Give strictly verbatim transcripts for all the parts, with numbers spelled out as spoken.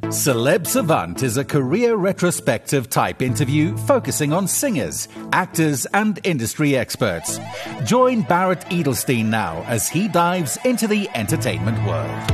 Celeb Savant is a career retrospective type interview focusing on singers, actors, and industry experts. Join Barrett Edelstein now as he dives into the entertainment world.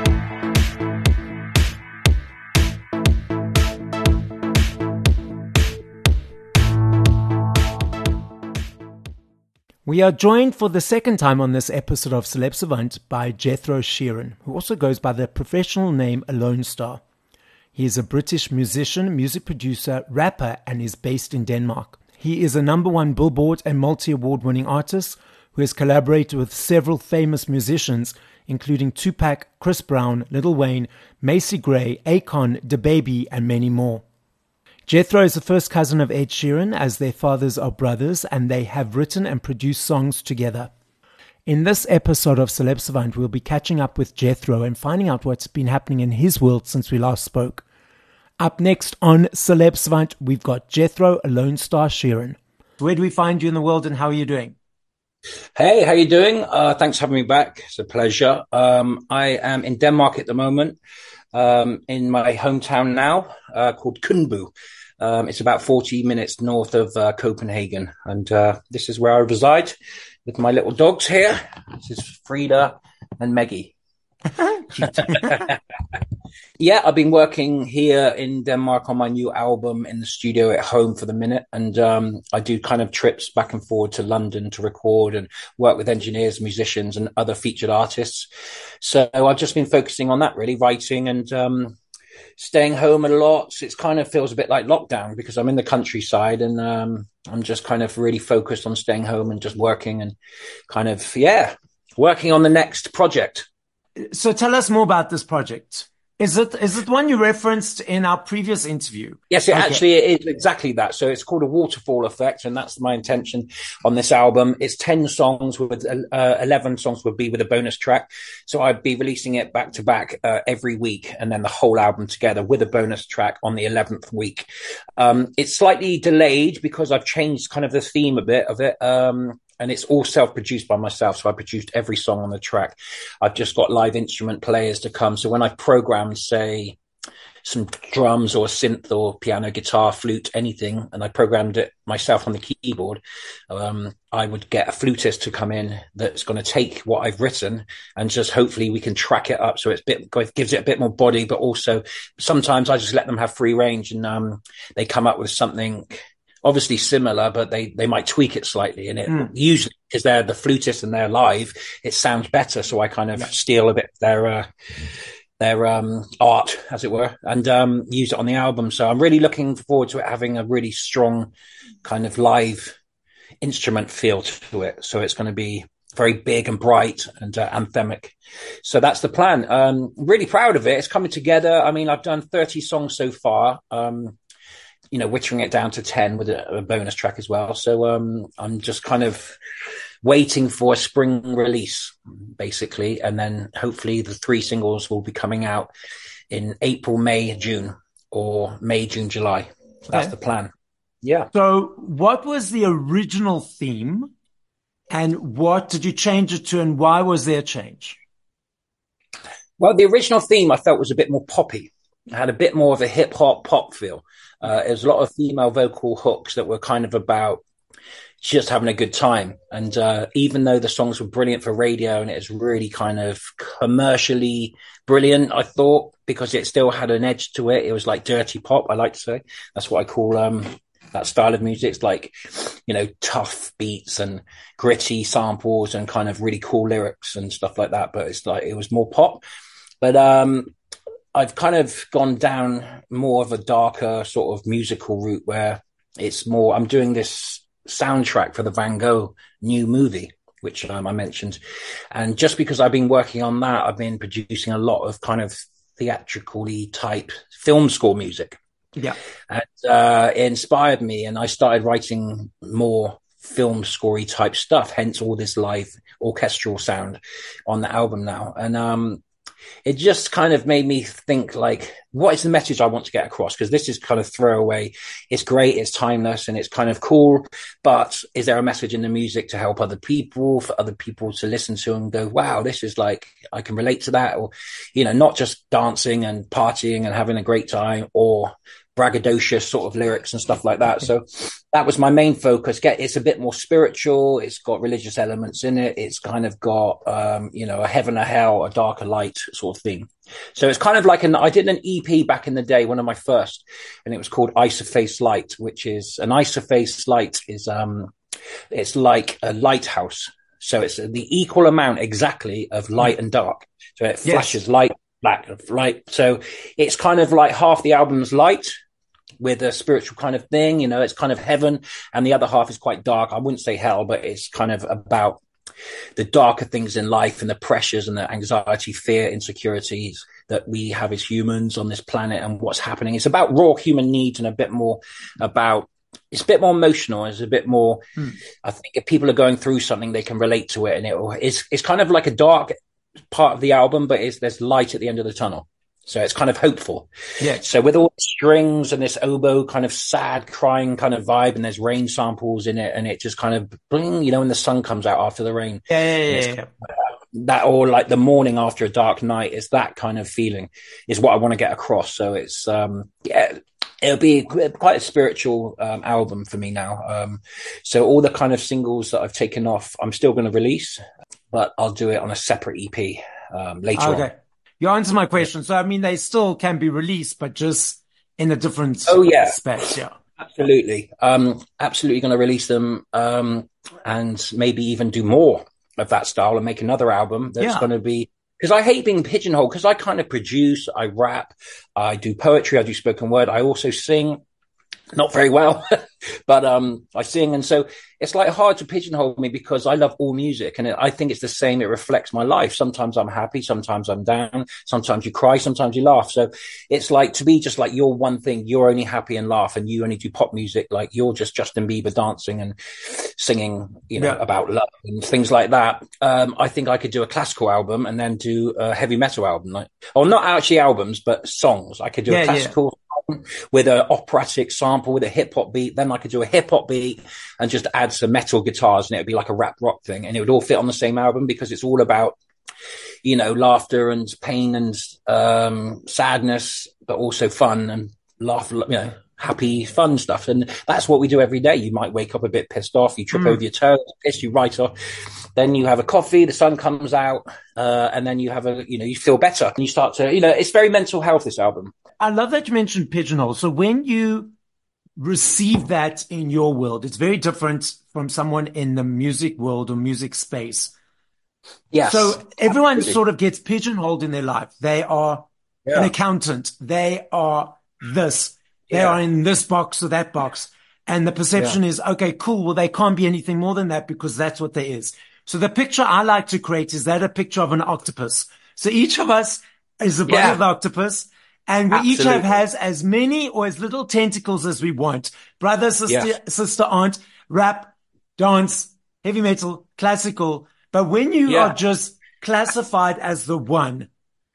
We are joined for the second time on this episode of Celeb Savant by Jethro Sheeran, who also goes by the professional name Alone Star. He is a British musician, music producer, rapper, and is based in Denmark. He is a number one Billboard and multi-award winning artist who has collaborated with several famous musicians, including Tupac, Chris Brown, Lil Wayne, Macy Gray, Akon, DaBaby, and many more. Jethro is the first cousin of Ed Sheeran, as their fathers are brothers, and they have written and produced songs together. In this episode of Celeb Savant, we'll be catching up with Jethro and finding out what's been happening in his world since we last spoke. Up next on Celeb Savant, we've got Jethro Alone Star Sheeran. Where do we find you in the world and how are you doing? Hey, how you doing? Uh, thanks for having me back. It's a pleasure. Um, I am in Denmark at the moment, um, in my hometown now, uh, called Kundbu. Um, it's about forty minutes north of uh, Copenhagen. And uh, this is where I reside with my little dogs here. This is Frida and Meggie. Yeah, I've been working here in Denmark on my new album in the studio at home for the minute. And um, I do kind of trips back and forward to London to record and work with engineers, musicians and other featured artists. So I've just been focusing on that, really, writing and um, staying home a lot. So it kind of feels a bit like lockdown because I'm in the countryside and um, I'm just kind of really focused on staying home and just working and kind of, yeah, working on the next project. So tell us more about this project. Is it is it one you referenced in our previous interview? Yes, it okay. actually is exactly that. So it's called a waterfall effect, and that's my intention on this album. It's ten songs with uh, eleven songs would be with a bonus track. So I'd be releasing it back to back uh, every week, and then the whole album together with a bonus track on the eleventh week. Um, it's slightly delayed because I've changed kind of the theme a bit of it. Um, And it's all self-produced by myself. So I produced every song on the track. I've just got live instrument players to come. So when I programmed, say, some drums or synth or piano, guitar, flute, anything, and I programmed it myself on the keyboard, um, I would get a flutist to come in that's going to take what I've written and just hopefully we can track it up so it's bit gives it a bit more body. But also sometimes I just let them have free range and um, they come up with something obviously similar, but they, they might tweak it slightly. And it mm. usually, because they're the flutist and they're live, it sounds better. So I kind of yeah. steal a bit of their, uh, their, um, art, as it were, and, um, use it on the album. So I'm really looking forward to it having a really strong kind of live instrument feel to it. So it's going to be very big and bright and uh, anthemic. So that's the plan. Um, really proud of it. It's coming together. I mean, I've done thirty songs so far. Um, you know, whittling it down to ten with a, a bonus track as well. So um, I'm just kind of waiting for a spring release, basically. And then hopefully the three singles will be coming out in April, May, June, or May, June, July. That's okay. The plan. Yeah. So what was the original theme and what did you change it to and why was there a change? Well, the original theme I felt was a bit more poppy. It had a bit more of a hip hop pop feel. Uh, there's a lot of female vocal hooks that were kind of about just having a good time. And uh, even though the songs were brilliant for radio and it was really kind of commercially brilliant, I thought, because it still had an edge to it. It was like dirty pop, I like to say. That's what I call um, that style of music. It's like, you know, tough beats and gritty samples and kind of really cool lyrics and stuff like that. But it's like, it was more pop. But um I've kind of gone down more of a darker sort of musical route where it's more, I'm doing this soundtrack for the Van Gogh new movie, which um, I mentioned. And just because I've been working on that, I've been producing a lot of kind of theatrically type film score music. Yeah. And uh, it inspired me and I started writing more film scorey type stuff, hence all this live orchestral sound on the album now. And, um, it just kind of made me think, like, what is the message I want to get across? Because this is kind of throwaway. It's great, it's timeless, and it's kind of cool. But is there a message in the music to help other people, for other people to listen to and go, wow, this is like, I can relate to that? Or, you know, not just dancing and partying and having a great time, or braggadocious sort of lyrics and stuff like that. So that was my main focus. Get it's a bit more spiritual. It's got religious elements in it. It's kind of got, um, you know, a heaven, a hell, a dark, a light sort of thing. So it's kind of like an, I did an E P back in the day, one of my first, and it was called Isoface Light, which is an isoface light is, um, it's like a lighthouse. So it's the equal amount exactly of light and dark. So it flashes yes. light, black, light. So it's kind of like half the album's light, with a spiritual kind of thing, you know, it's kind of heaven, and the other half is quite dark. I wouldn't say hell, but it's kind of about the darker things in life and the pressures and the anxiety, fear, insecurities that we have as humans on this planet and what's happening. It's about raw human needs, and a bit more about, it's a bit more emotional. It's a bit more, hmm. I think if people are going through something, they can relate to it. And it it's, it's kind of like a dark part of the album, but it's, there's light at the end of the tunnel. So it's kind of hopeful. Yeah. So with all the strings and this oboe kind of sad, crying kind of vibe, and there's rain samples in it, and it just kind of bling, you know, when the sun comes out after the rain. Yeah, yeah, yeah. yeah. Kind of that, or like the morning after a dark night, is that kind of feeling is what I want to get across. So it's, um, yeah, it'll be quite a spiritual um, album for me now. Um, so all the kind of singles that I've taken off, I'm still going to release, but I'll do it on a separate E P um, later okay. on. You answered my question. So, I mean, they still can be released, but just in a different oh, yeah. space. Yeah, absolutely. Um, absolutely going to release them um, and maybe even do more of that style and make another album that's yeah. going to be, because I hate being pigeonholed, because I kind of produce, I rap, I do poetry, I do spoken word. I also sing. Not very well, but um, I sing. And so it's like hard to pigeonhole me, because I love all music, and it, I think it's the same. It reflects my life. Sometimes I'm happy, sometimes I'm down, sometimes you cry, sometimes you laugh. So it's like, to be just like, you're one thing, you're only happy and laugh, and you only do pop music. Like, you're just Justin Bieber dancing and singing, you know, yeah. about love and things like that. Um, I think I could do a classical album and then do a heavy metal album, like, or not actually albums, but songs. I could do yeah, a classical yeah. with an operatic sample, with a hip hop beat. Then I could do a hip hop beat and just add some metal guitars, and it would be like a rap rock thing, and it would all fit on the same album, because it's all about, you know, laughter and pain and um, sadness, but also fun and laugh, you know, happy, fun stuff. And that's what we do every day. You might wake up a bit pissed off, you trip mm. over your toes, piss, you write off. Then you have a coffee, the sun comes out, uh, and then you have a, you know, you feel better, and you start to, you know, it's very mental health, this album. I love that you mentioned pigeonhole. So when you receive that in your world, it's very different from someone in the music world or music space. Yes. So everyone absolutely. sort of gets pigeonholed in their life. They are yeah. an accountant. They are this. They yeah. are in this box or that box. And the perception yeah. is, okay, cool. Well, they can't be anything more than that, because that's what there is. So the picture I like to create is that a picture of an octopus. So each of us is a body yeah. of the octopus. And we Absolutely. each have has as many or as little tentacles as we want. Brother, sister, yes. sister, aunt, rap, dance, heavy metal, classical. But when you yeah. are just classified as the one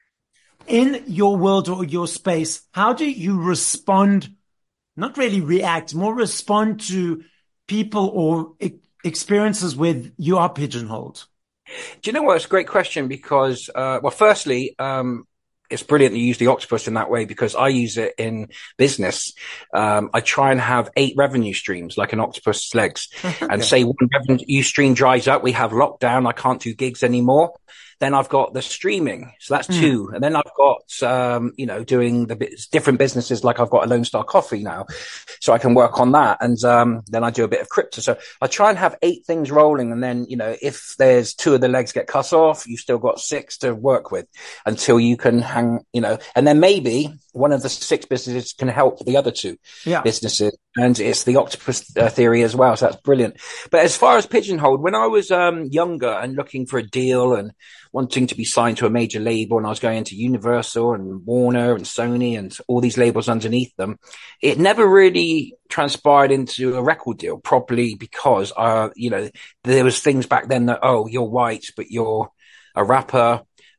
in your world or your space, how do you respond? Not really react, more respond to people or e- experiences where you are pigeonholed? Do you know what? It's a great question, because, uh, well, firstly, um, it's brilliant that you use the octopus in that way, because I use it in business. Um, I try and have eight revenue streams, like an octopus legs, and say one revenue stream dries up. We have lockdown. I can't do gigs anymore. Then I've got the streaming. So that's mm. two. And then I've got, um, you know, doing the bits, different businesses. Like I've got a Lone Star Coffee now, so I can work on that. And, um, then I do a bit of crypto. So I try and have eight things rolling. And then, you know, if there's two of the legs get cut off, you've still got six to work with until you can hang, you know, and then maybe one of the six businesses can help the other two yeah. businesses. And it's the octopus uh, theory as well. So that's brilliant. But as far as pigeonholed, when I was, um, younger and looking for a deal and wanting to be signed to a major label, and I was going into Universal and Warner and Sony and all these labels underneath them, it never really transpired into a record deal properly, because, uh, you know, there was things back then that, oh, you're white, but you're a rapper.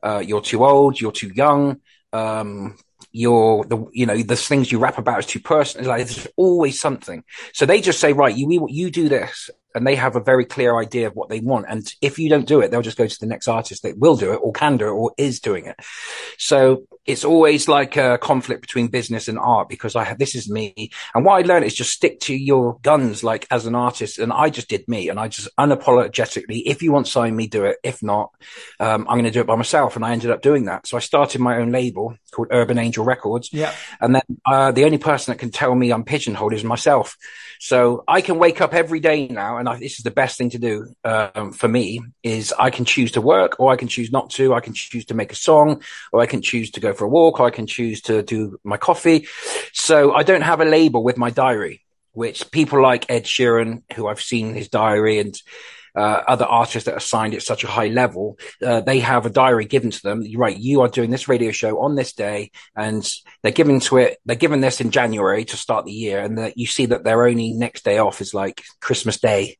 uh, you're too old, you're too young, um, you're the, you know, the things you rap about is too personal. Like, there's always something. So they just say, right, you, you do this. And they have a very clear idea of what they want. And if you don't do it, they'll just go to the next artist that will do it or can do it or is doing it. So it's always like a conflict between business and art, because I have, this is me. And what I learned is just stick to your guns, like as an artist. And I just did me. And I just unapologetically, if you want to sign me, do it. If not, um, I'm going to do it by myself. And I ended up doing that. So I started my own label called Urban Angel Records. Yeah. And then, uh, the only person that can tell me I'm pigeonholed is myself. So I can wake up every day now, and I, this is the best thing to do um, for me, is I can choose to work or I can choose not to. I can choose to make a song, or I can choose to go for a walk, or I can choose to do my coffee. So I don't have a label with my diary, which people like Ed Sheeran, who I've seen his diary, and uh, other artists that are signed at such a high level, uh, they have a diary given to them. You're right, you are doing this radio show on this day, and they're giving to it, they're given this in January to start the year, and that you see that their only next day off is like Christmas Day,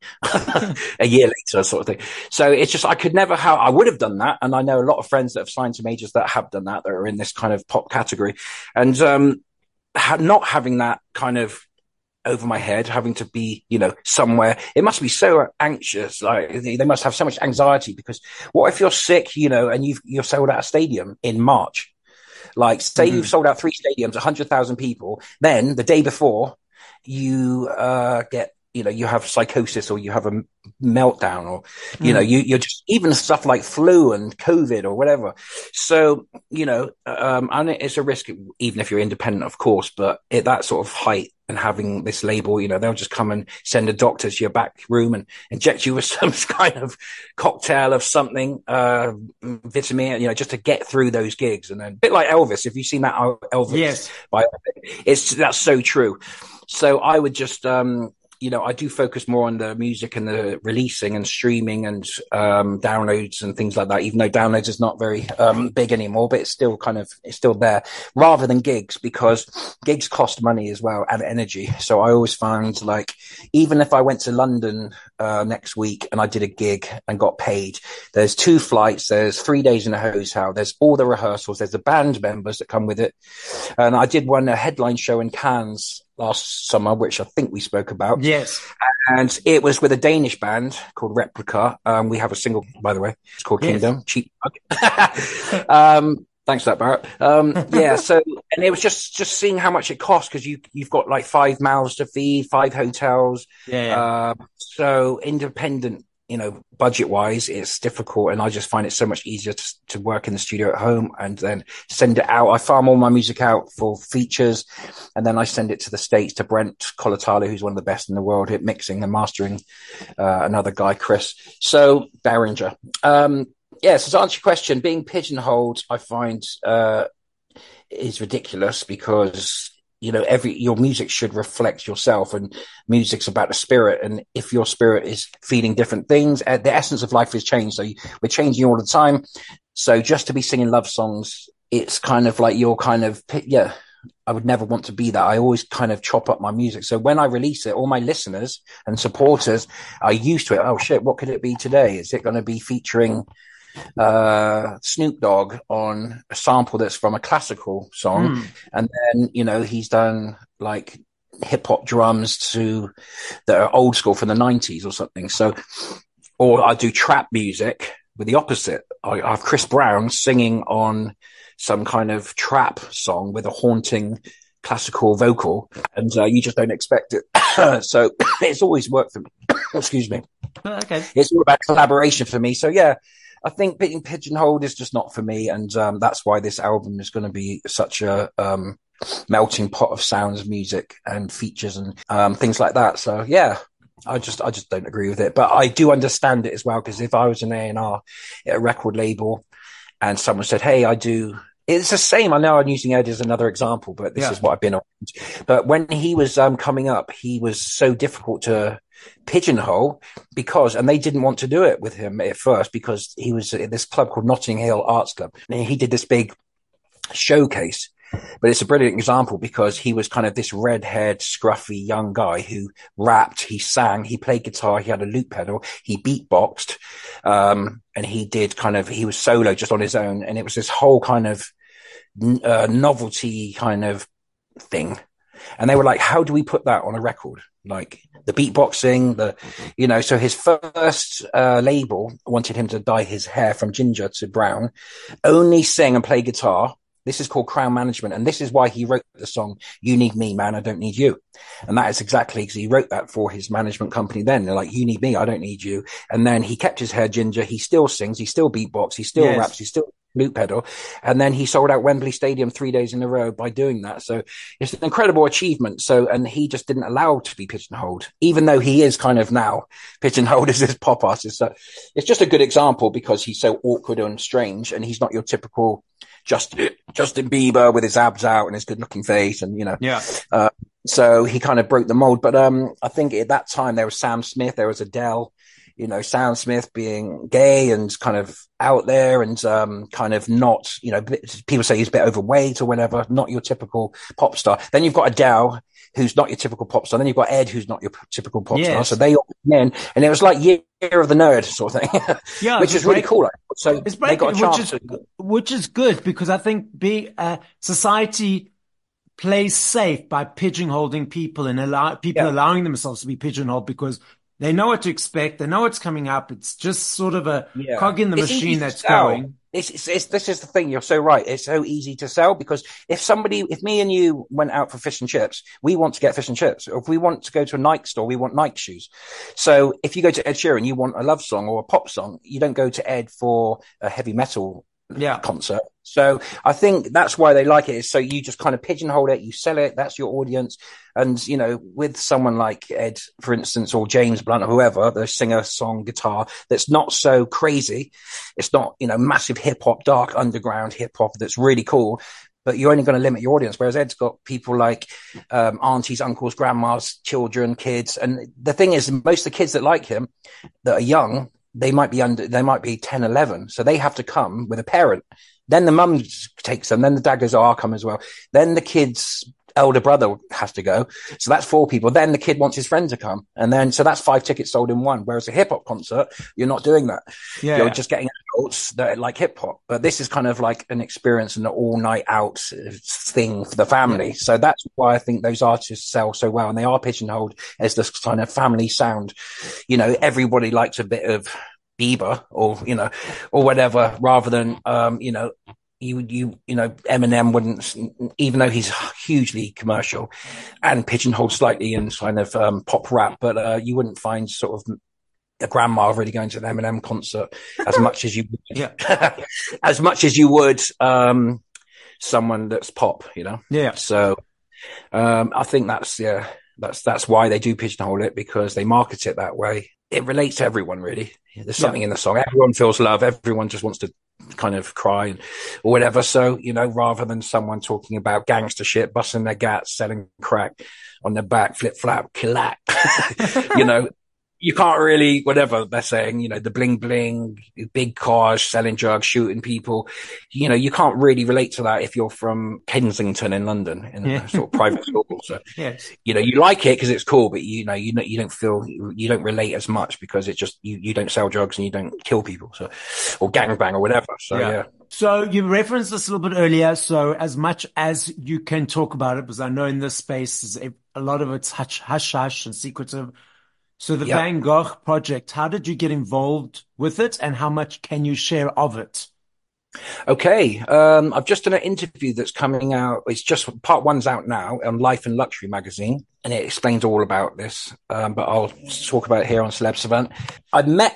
a year later, sort of thing. So it's just, I could never have, I would have done that. And I know a lot of friends that have signed to majors that have done that, that are in this kind of pop category. And, um, ha- not having that kind of over my head, having to be, you know, somewhere. It must be so anxious. Like, they must have so much anxiety, because what if you're sick, you know, and you've, you're sold out a stadium in March? Like, say mm-hmm. you've sold out three stadiums, one hundred thousand people. Then the day before you, uh, get, you know, you have psychosis, or you have a meltdown, or, you mm. know, you, you're just, even stuff like flu and COVID or whatever. So, you know, um, and it's a risk, even if you're independent, of course, but at that sort of height and having this label, you know, they'll just come and send a doctor to your back room and inject you with some kind of cocktail of something, uh, vitamin, you know, just to get through those gigs. And then a bit like Elvis, if you've seen that Elvis, yes, biopic, it's, that's so true. So I would just, um, you know, I do focus more on the music and the releasing and streaming and um, downloads and things like that, even though downloads is not very um, big anymore, but it's still kind of, it's still there, rather than gigs, because gigs cost money as well and energy. So I always find, like, even if I went to London uh, next week and I did a gig and got paid, there's two flights, there's three days in a hotel, there's all the rehearsals, there's the band members that come with it. And I did one, a headline show in Cannes last summer, which I think we spoke about. Yes. And it was with a Danish band called Replica. Um, we have a single, by the way, it's called yes. Kingdom. Cheap. um, thanks for that, Barrett. Um, yeah. So, and it was just, just seeing how much it costs, because you, you've got like five mouths to feed, five hotels. Yeah. yeah. Uh, so independent, you know, budget wise, it's difficult. And I just find it so much easier to, to work in the studio at home and then send it out. I farm all my music out for features, and then I send it to the States to Brent Colatalo, who's one of the best in the world at mixing and mastering, uh, another guy, Chris. So Barringer. Um, yeah, so to answer your question, being pigeonholed, I find, uh, is ridiculous, because, you know, every, your music should reflect yourself, and music's about the spirit. And if your spirit is feeling different things, uh, the essence of life has changed. So you, we're changing all the time. So just to be singing love songs, it's kind of like you're kind of, yeah, I would never want to be that. I always kind of chop up my music. So when I release it, all my listeners and supporters are used to it. Oh shit, what could it be today? Is it going to be featuring uh Snoop Dogg on a sample that's from a classical song, mm. and then, you know, he's done like hip hop drums to that are old school from the nineties or something. So, or I do trap music with the opposite. I, I have Chris Brown singing on some kind of trap song with a haunting classical vocal, and uh, you just don't expect it. So it's always worked for me. Excuse me. Okay. It's all about collaboration for me. So yeah, I think being pigeonholed is just not for me. And um, that's why this album is going to be such a um, melting pot of sounds, music and features and um, things like that. So yeah, I just, I just don't agree with it, but I do understand it as well. Because if I was an A and R at a record label and someone said, hey, I do, it's the same. I know I'm using Ed as another example, but this yeah. is what I've been on. But when he was um, coming up, he was so difficult to pigeonhole, because, and they didn't want to do it with him at first, because he was at this club called Notting Hill Arts Club, and he did this big showcase, But it's a brilliant example because he was kind of this red-haired, scruffy young guy who rapped, he sang, he played guitar, he had a loop pedal, he beatboxed, um, and he did kind of, he was solo just on his own. And it was this whole kind of uh, novelty kind of thing. And they were like, how do we put that on a record? Like the beatboxing, the, you know, so his first uh, label wanted him to dye his hair from ginger to brown, only sing and play guitar. This is called Crown Management. And this is why he wrote the song, You Need Me, Man, I Don't Need You. And that is exactly because he wrote that for his management company then. They're like, you need me, I don't need you. And then he kept his hair ginger. He still sings. He still beatbox. He still yes. raps. He still loop pedal. And then he sold out Wembley Stadium three days in a row by doing that. So it's an incredible achievement. So, and he just didn't allow to be pigeonholed, even though he is kind of now pigeonholed as this pop artist. So it's just a good example because he's so awkward and strange and he's not your typical Justin, Justin Bieber with his abs out and his good looking face. And, you know, yeah. Uh, so he kind of broke the mold. But, um, I think at that time there was Sam Smith, there was Adele, you know, Sam Smith being gay and kind of out there and, um, kind of not, you know, people say he's a bit overweight or whatever, not your typical pop star. Then you've got Adele, who's not your typical pop star. Then you've got Ed, who's not your typical pop yes. star. So they all came in and it was like Year of the Nerd sort of thing, yeah, which is really cool. So it's they got a chance. Which is, to... which is good because I think be, uh, society plays safe by pigeonholing people and allow people yeah. allowing themselves to be pigeonholed because they know what to expect. They know what's coming up. It's just sort of a yeah. cog in the it's machine that's going. It's, it's, it's, this is the thing. You're so right. It's so easy to sell because if somebody, if me and you went out for fish and chips, we want to get fish and chips. If we want to go to a Nike store, we want Nike shoes. So if you go to Ed Sheeran, you want a love song or a pop song. You don't go to Ed for a heavy metal yeah. concert. So I think that's why they like it. Is so you just kind of pigeonhole it, you sell it. That's your audience. And, you know, with someone like Ed, for instance, or James Blunt or whoever, the singer, song, guitar, that's not so crazy. It's not, you know, massive hip hop, dark underground hip hop that's really cool, but you're only going to limit your audience. Whereas Ed's got people like, um, aunties, uncles, grandmas, children, kids. And the thing is, most of the kids that like him that are young, they might be under, they might be ten, eleven. So they have to come with a parent. Then the mum takes them. Then the dad goes, oh, I'll come as well. Then the kid's elder brother has to go. So that's four people. Then the kid wants his friend to come. And then, so that's five tickets sold in one. Whereas a hip hop concert, you're not doing that. Yeah. You're just getting adults that like hip hop. But this is kind of like an experience and an all night out thing for the family. Yeah. So that's why I think those artists sell so well. And they are pigeonholed as this kind of family sound. You know, everybody likes a bit of Bieber or, you know, or whatever, rather than, um, you know, you, you, you know, Eminem wouldn't, even though he's hugely commercial and pigeonholed slightly in kind of, um, pop rap, but, uh, you wouldn't find sort of a grandma really going to an Eminem concert as much as you would, yeah. as much as you would, um, someone that's pop, you know? Yeah. So, um, I think that's, yeah, that's, that's why they do pigeonhole it because they market it that way. It relates to everyone, really. There's something yeah. in the song. Everyone feels love. Everyone just wants to kind of cry and, or whatever. So, you know, rather than someone talking about gangster shit, busting their gats, selling crack on their back, flip flap, killack, you know, you can't really, whatever they're saying, you know, the bling bling, big cars, selling drugs, shooting people, you know, you can't really relate to that if you're from Kensington in London in yeah. a sort of private school. So, yes. you know, you like it because it's cool, but you know, you know, you don't feel, you don't relate as much because it's just, you, you don't sell drugs and you don't kill people. So, or gangbang or whatever. So, yeah. yeah. So you referenced this a little bit earlier. So as much as you can talk about it, because I know in this space, a lot of it's hush, hush, hush and secretive. So the yep. Van Gogh project, how did you get involved with it and how much can you share of it? Okay. Um, I've just done an interview that's coming out. It's just part one's out now on Life and Luxury magazine and it explains all about this. Um, but I'll talk about it here on Celeb Savant. I met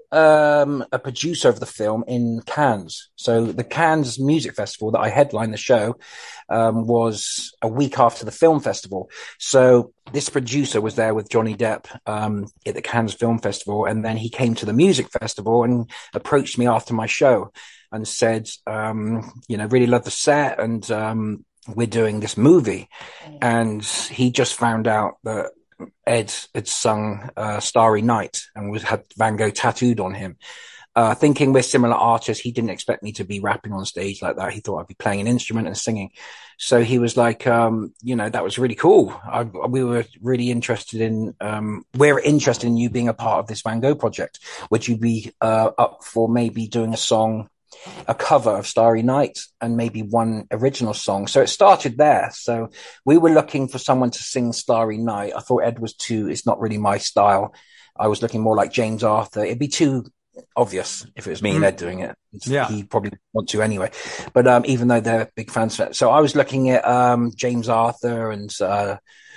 um, a producer of the film in Cannes. So the Cannes Music Festival that I headlined the show um, was a week after the film festival. So this producer was there with Johnny Depp um, at the Cannes Film Festival. And then he came to the music festival and approached me after my show and said, um, you know, really love the set and um, we're doing this movie. And he just found out that Ed had sung uh, Starry Night and was had Van Gogh tattooed on him. Uh, thinking we're similar artists, he didn't expect me to be rapping on stage like that. He thought I'd be playing an instrument and singing. So he was like, um, you know, that was really cool. I, we were really interested in, um, we're interested in you being a part of this Van Gogh project. Would you be uh, up for maybe doing a song, a cover of Starry Night, and maybe one original song? So it started there. So we were looking for someone to sing Starry Night. I thought Ed was too, it's not really my style. I was looking more like James Arthur. It'd be too obvious if it was me mm. and Ed doing it. Yeah. He probably want to anyway. But um, even though they're big fans of it. So I was looking at um, James Arthur and uh,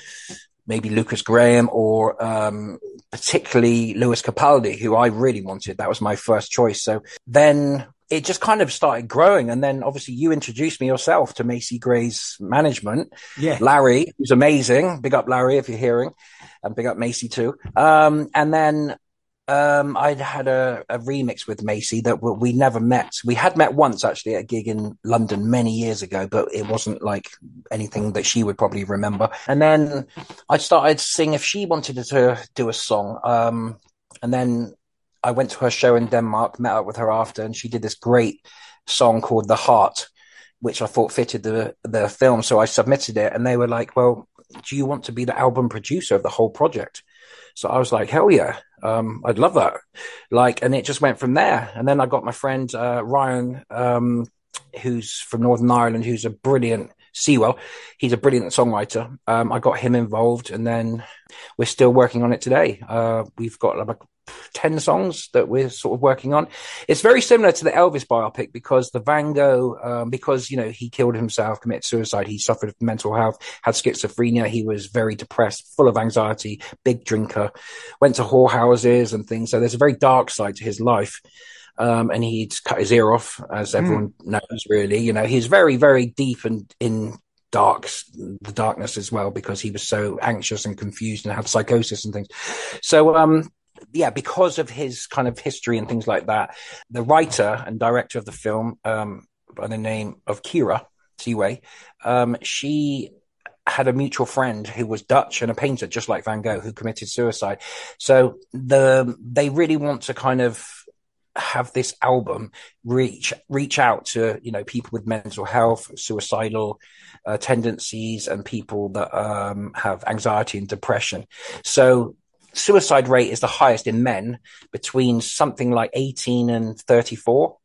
maybe Lucas Graham, or um, particularly Lewis Capaldi, who I really wanted. That was my first choice. So then it just kind of started growing. And then obviously you introduced me yourself to Macy Gray's management. Yeah. Larry, who's amazing. Big up Larry if you're hearing, and big up Macy too. Um, and then Um, I'd had a, a remix with Macy that we, we never met. We had met once actually at a gig in London many years ago, but it wasn't like anything that she would probably remember. And then I started seeing if she wanted to do a song. Um, and then I went to her show in Denmark, met up with her after, and she did this great song called The Heart, which I thought fitted the, the film. So I submitted it, and they were like, well, do you want to be the album producer of the whole project? So I was like, hell yeah. Um, I'd love that. Like, and it just went from there. And then I got my friend, uh, Ryan, um, who's from Northern Ireland, who's a brilliant Sewell. He's a brilliant songwriter. Um, I got him involved, and then we're still working on it today. Uh, we've got like ten songs that we're sort of working on. It's very similar to the Elvis biopic, because the Van Gogh, um, because, you know, he killed himself, committed suicide. He suffered from mental health, had schizophrenia. He was very depressed, full of anxiety, big drinker, went to whorehouses and things. So there's a very dark side to his life. Um, and he'd cut his ear off, as everyone mm. knows, really. You know, he's very, very deep and in dark, the darkness as well, because he was so anxious and confused and had psychosis and things. So, um, yeah, because of his kind of history and things like that, the writer and director of the film, um, by the name of Kira Seaway, um, she had a mutual friend who was Dutch and a painter, just like Van Gogh, who committed suicide. So the they really want to kind of have this album reach reach out to, you know, people with mental health, suicidal uh, tendencies, and people that um, have anxiety and depression. So suicide rate is the highest in men between something like eighteen and thirty-four.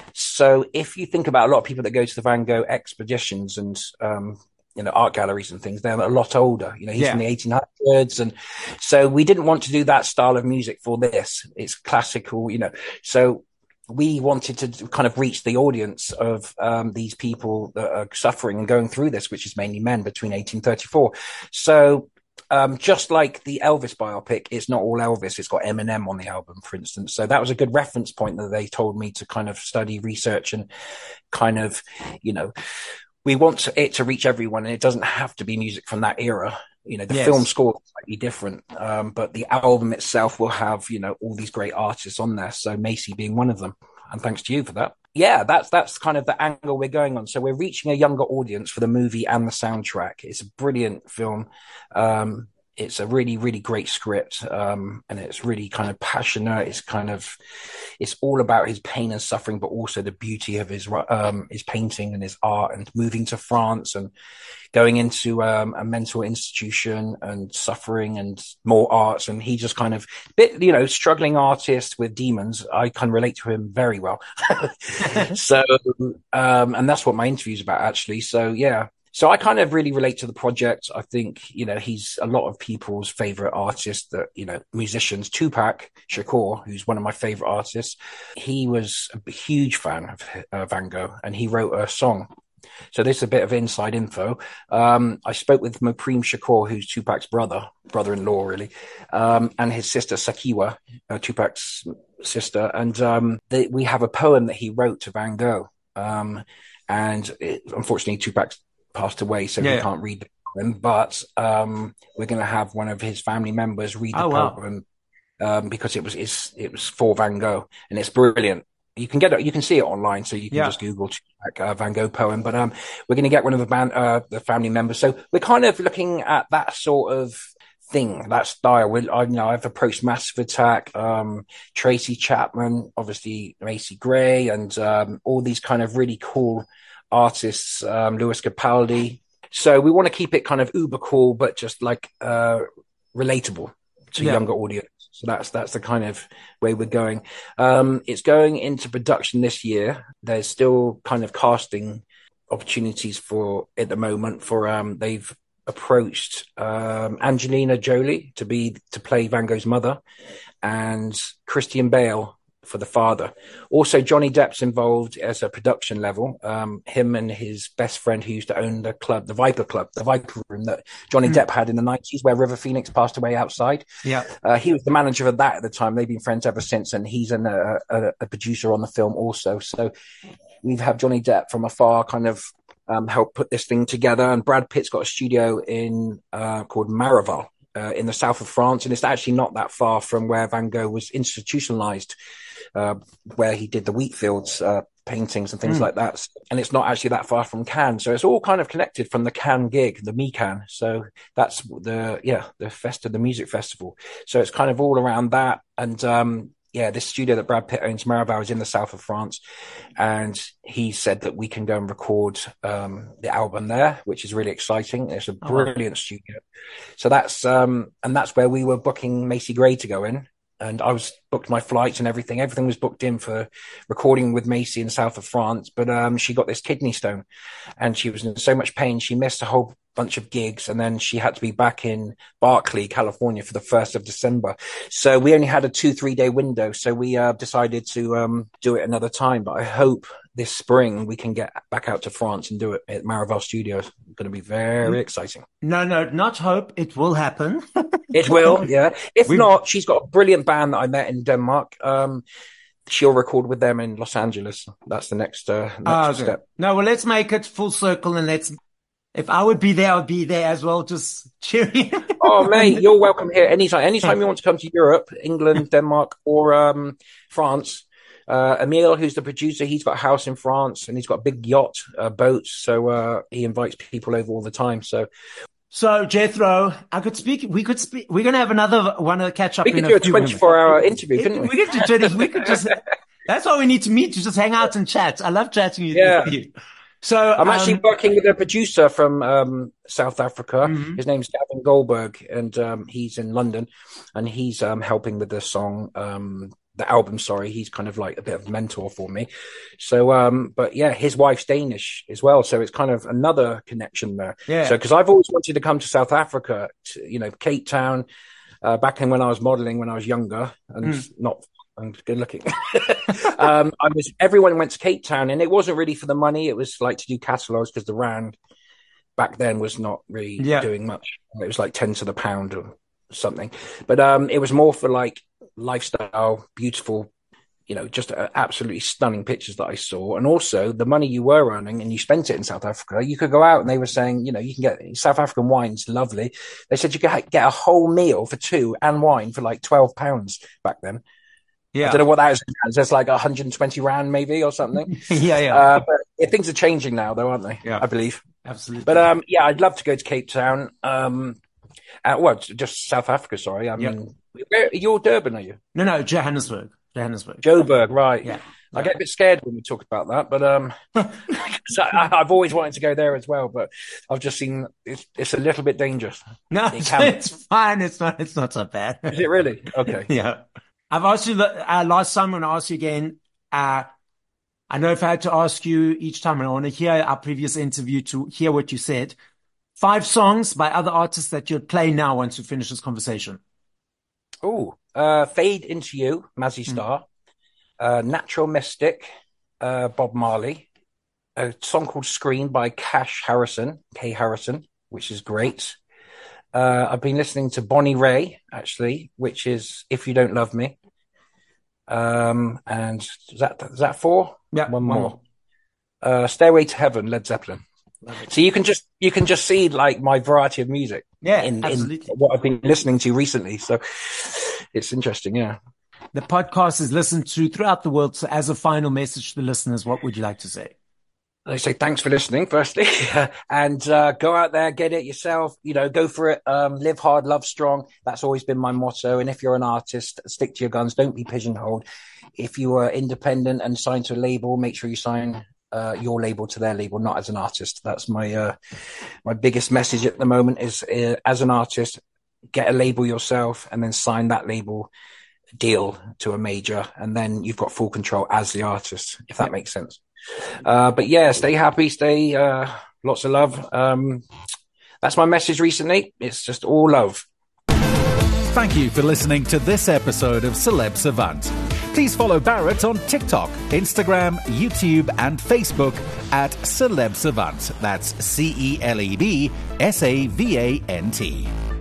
So if you think about a lot of people that go to the Van Gogh expeditions and, um, you know, art galleries and things, they're a lot older. You know, he's yeah. from the eighteen hundreds. And so we didn't want to do that style of music for this. It's classical, you know. So we wanted to kind of reach the audience of um, these people that are suffering and going through this, which is mainly men between eighteen and thirty-four. So Um, just like the Elvis biopic, it's not all Elvis. It's got Eminem on the album, for instance. So that was a good reference point that they told me to kind of study, research, and kind of, you know, we want it to reach everyone, and it doesn't have to be music from that era. You know, the yes. film score is slightly different, um, but the album itself will have, you know, all these great artists on there. So Macy being one of them. And thanks to you for that. Yeah, that's that's kind of the angle we're going on. So we're reaching a younger audience for the movie and the soundtrack. It's a brilliant film. Um, it's a really, really great script, um, and it's really kind of passionate. It's kind of, it's all about his pain and suffering, but also the beauty of his um, his painting and his art, and moving to France and going into um, a mental institution and suffering and more arts. And he just kind of, bit, you know, struggling artist with demons. I can relate to him very well. So, um, and that's what my interview is about, actually. So, yeah. So I kind of really relate to the project. I think, you know, he's a lot of people's favorite artist, that, you know, musicians. Tupac Shakur, who's one of my favorite artists, he was a huge fan of uh, Van Gogh, and he wrote a song. So this is a bit of inside info. Um, I spoke with Mopreme Shakur, who's Tupac's brother, brother-in-law, really, um, and his sister Sakiwa, uh, Tupac's sister. And um, they, we have a poem that he wrote to Van Gogh. Um, and it, unfortunately, Tupac's passed away, so yeah. we can't read the poem, but um, we're going to have one of his family members read the oh, poem wow. um, because it was it's, it was for Van Gogh, and it's brilliant. You can get it, you can see it online, so you can yeah. just Google uh, Van Gogh poem. But um, we're going to get one of the band, uh, the family members. So we're kind of looking at that sort of thing, that style. We, I, you know, I've approached Massive Attack, um, Tracy Chapman, obviously Macy Gray, and um, all these kind of really cool artists, um, Lewis Capaldi. So we want to keep it kind of uber cool, but just like uh, relatable to yeah. younger audience. So that's that's the kind of way we're going. Um, it's going into production this year. There's still kind of casting opportunities for at the moment. For um, they've approached um, Angelina Jolie to be to play Van Gogh's mother, and Christian Bale for the father. Also, Johnny Depp's involved as a production level. Um, him and his best friend who used to own the club, the Viper Club, the Viper Room that Johnny mm. Depp had in the nineties, where River Phoenix passed away outside. Yeah, uh, he was the manager of that at the time. They've been friends ever since, and he's an, a, a, a producer on the film also. So we've had Johnny Depp from afar kind of um, help put this thing together. And Brad Pitt's got a studio in uh, called Maraval uh, in the south of France, and it's actually not that far from where Van Gogh was institutionalized. Uh, where he did the Wheatfields uh, paintings and things mm. like that. And it's not actually that far from Cannes. So it's all kind of connected from the Cannes gig, the MeCannes. So that's the, yeah, the fest of the music festival. So it's kind of all around that. And um, yeah, this studio that Brad Pitt owns, Maraval, is in the south of France. And he said that we can go and record um, the album there, which is really exciting. It's a brilliant oh. studio. So that's, um, and that's where we were booking Macy Gray to go in. And I was booked my flights and everything. Everything was booked in for recording with Macy in the south of France. But um, she got this kidney stone and she was in so much pain. She missed a whole bunch of gigs. And then she had to be back in Berkeley, California for the first of December. So we only had a two, three day window. So we uh, decided to um, do it another time. But I hope this spring we can get back out to France and do it at Maraval Studios. It's going to be very exciting. No, no, not hope. It will happen. It will, yeah. If we... not, she's got a brilliant band that I met in Denmark. Um, she'll record with them in Los Angeles. That's the next, uh, next oh, okay. step. No, well, let's make it full circle and let's, if I would be there, I would be there as well, just cheering. Oh, mate, you're welcome here anytime. Anytime you want to come to Europe, England, Denmark, or um, France. Uh, Emil, who's the producer, he's got a house in France and he's got a big yacht, uh, boat. So uh, he invites people over all the time. So, so Jethro, I could speak. We could speak. We're gonna have another one to catch up. We could in do a, a twenty-four hour interview, couldn't we? We could do. We could just. That's why we need to meet to just hang out and chat. I love chatting with yeah. you. So I'm um, actually working with a producer from um, South Africa. Mm-hmm. His name's Gavin Goldberg, and um, he's in London, and he's um, helping with the song. Um, the album, sorry, he's kind of like a bit of a mentor for me. So, um, but yeah, his wife's Danish as well. So it's kind of another connection there. Yeah. So, cause I've always wanted to come to South Africa, to, you know, Cape Town, uh, back in when I was modeling, when I was younger and mm. not and good looking. um, I was, everyone went to Cape Town and it wasn't really for the money. It was like to do catalogs because the rand back then was not really yeah. doing much. It was like ten to the pound or something, but, um, it was more for like, lifestyle, beautiful, you know, just uh, absolutely stunning pictures that I saw. And also the money you were earning and you spent it in South Africa, you could go out and they were saying, you know, you can get South African wine's lovely. They said you could get a whole meal for two and wine for like twelve pounds back then. Yeah. I don't know what that is. That's like one hundred twenty rand maybe or something. yeah, yeah. Uh, but yeah, things are changing now though, aren't they? Yeah. I believe. Absolutely. But um, yeah, I'd love to go to Cape Town. Um, uh, well, just South Africa, sorry. I yep. mean, where, you're Durban, are you? No, no, Johannesburg. Johannesburg. Joburg, right. Yeah. I get a bit scared when we talk about that, but um, so I, I've always wanted to go there as well, but I've just seen it's, it's a little bit dangerous. No, it it's fine. It's not. It's not so bad. Is it really? Okay. Yeah. I've asked you uh, last time. I'm going to ask you again. Uh, I know if I had to ask you each time, and I want to hear our previous interview to hear what you said. Five songs by other artists that you'd play now once we finish this conversation. Oh, uh, Fade Into You, Mazzy Star. Mm. Uh, Natural Mystic, uh, Bob Marley. A song called Scream by Cash Harrison, Kay Harrison, which is great. Uh, I've been listening to Bonnie Raitt, actually, which is If You Don't Love Me. Um, and is that, is that four? Yeah. One more. more. Uh, Stairway to Heaven, Led Zeppelin. So you can just you can just see like my variety of music, yeah, in, absolutely. in what I've been listening to recently. So it's interesting, yeah. The podcast is listened to throughout the world. So as a final message to the listeners, what would you like to say? I say thanks for listening, firstly, and uh, go out there, get it yourself. You know, go for it. Um, live hard, love strong. That's always been my motto. And if you're an artist, stick to your guns. Don't be pigeonholed. If you are independent and signed to a label, make sure you sign uh, your label to their label, not as an artist. That's my uh, my biggest message at the moment. Is uh, as an artist, get a label yourself, and then sign that label deal to a major, and then you've got full control as the artist. If that makes sense. Uh, but yeah, stay happy, stay, uh, lots of love. Um, that's my message recently. It's just all love. Thank you for listening to this episode of Celeb Savant. Please follow Barrett on TikTok, Instagram, YouTube, and Facebook at Celeb Savant. That's C E L E B S A V A N T.